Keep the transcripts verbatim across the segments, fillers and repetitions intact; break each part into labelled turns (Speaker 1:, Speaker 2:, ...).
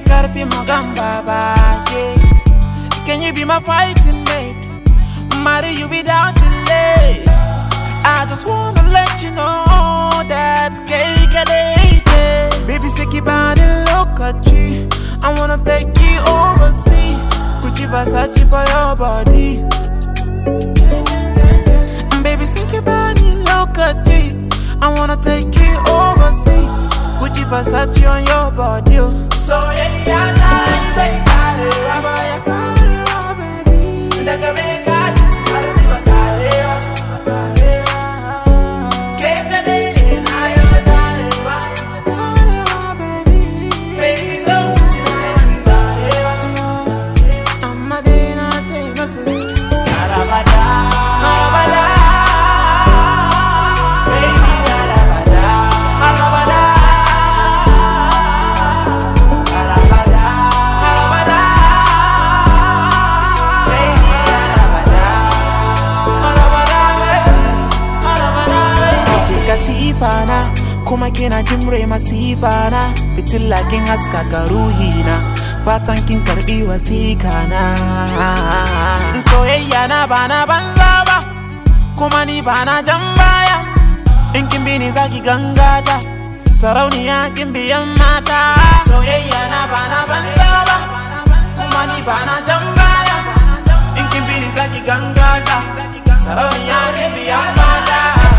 Speaker 1: karpi mugamba ba, yeah. Can you be my fighting mate? Marry you without delay. I just wanna let you know that cake a date. Baby, say keep on the look at you. I wanna take you overseas. Gucci Versace for your body. Baby, say keep on the look at you. I wanna take you overseas. Gucci Versace on your body. So yeah, yeah, yeah, baby, baby. Kuma kina jimre masifana, fitilla kin haskaka ruhina, fatan kin karbi wasikana. Soyayya na bana banza ba, kuma ni bana jambaya. In kin bi ni zaki gangata, sarauniya kin biyan mata. Soyayya na bana banza ba, kuma ni bana jambaya. In kin bi ni zaki gangata, sarauniya kin biyan mata.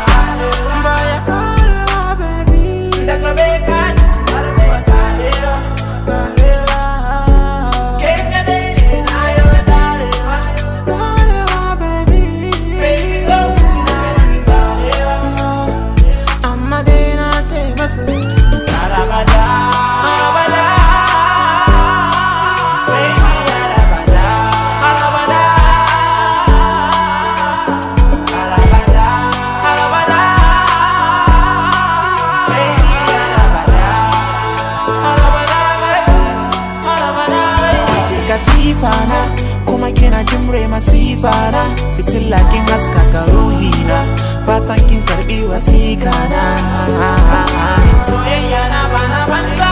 Speaker 1: Katifana, kuma kina jimre masifana, fitilla kin haskaka ruhina, fatan kin karbi wasikana. Soyayya na bana bana.